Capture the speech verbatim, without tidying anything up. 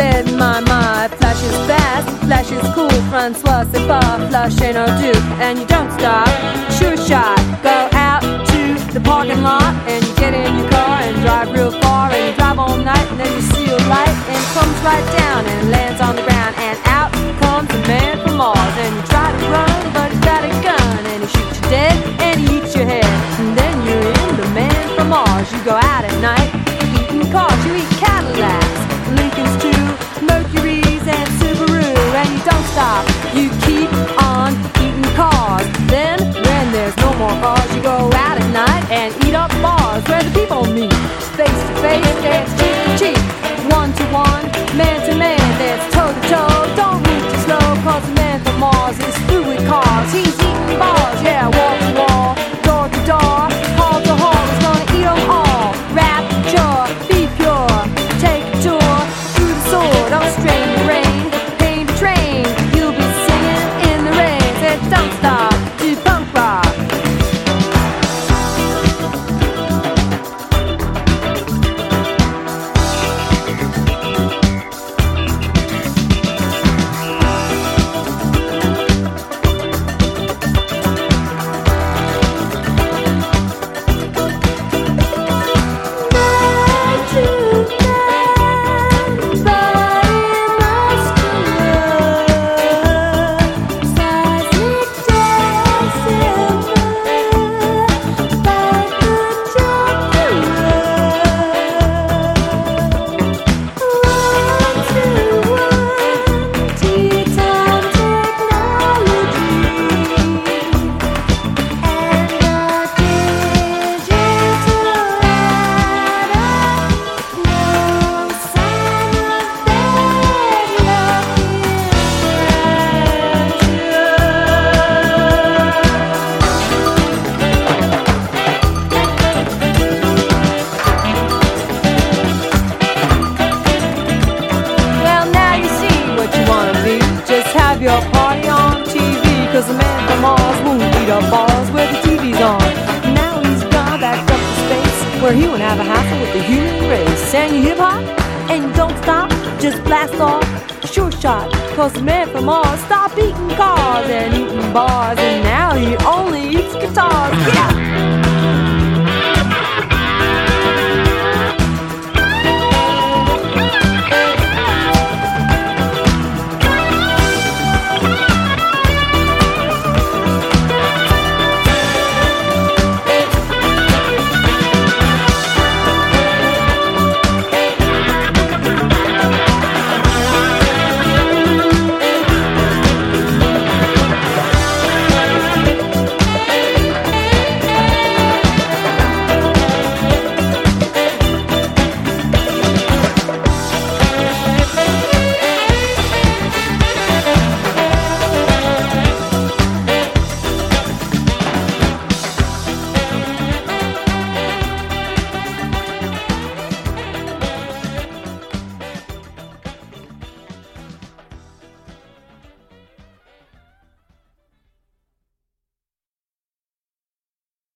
said, my, my, flash is fast, flash is cool, Francois, c'est pas, flash ain't no do. And you don't stop, sure shot, go out to the parking lot, and you get in your car and drive real far, and you drive all night, and then you see a light, and it comes right down, and it lands on the ground, and out comes a man from Mars, and you try to run, but he's got a gun, and he shoots you dead, and he eats your head, and then you're in the man from Mars. You go out at night, eating cars, you eat Cadillacs, Lincolns too, Mercuries and Subaru, and you don't stop, you keep on eating cars. Then, when there's no more cars, you go out at night and eat up bars where the people meet, face to face, dance cheek to cheek, one to one, man to man, dance toe to toe. Don't move too slow, cause the man from Mars is through with cars. He's eating bars, yeah, wall to wall, door to door, hall to hall, he's gonna eat them all. Rapture, be pure, take a tour through the sword, don't strain the rain, pain to train, you'll be singing in the rain. Said don't stop, do punk rock. Your party on T V, cause the man from Mars won't eat up bars where the T V's on. Now he's gone back up to space, where he won't have a hassle with the human race. And you hip hop, and you don't stop, just blast off, sure shot, cause the man from Mars stopped eating cars and eating bars, and now he only eats guitars. Get out!